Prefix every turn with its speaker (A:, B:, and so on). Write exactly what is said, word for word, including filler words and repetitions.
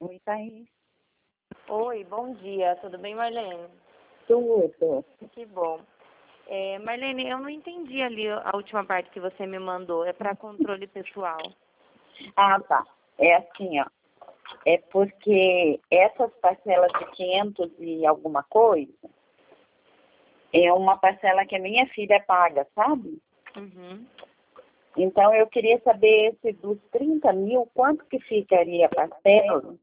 A: Oi, Thaís.
B: Oi, bom dia. Tudo bem, Marlene?
A: Tudo.
B: Que bom. É, Marlene, eu não entendi ali a última parte que você me mandou. É para controle pessoal.
A: Ah, tá. É assim, ó. É porque essas parcelas de quinhentos e alguma coisa é uma parcela que a minha filha paga, sabe?
B: Uhum.
A: Então, eu queria saber se dos trinta mil, quanto que ficaria a parcela